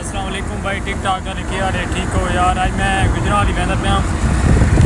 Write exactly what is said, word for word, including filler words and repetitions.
अस्सलाम वालेकुम भाई, ठीक ठाक है क्या हाल है? ठीक हो यार? आज मैं गुजरात ही बहना पाया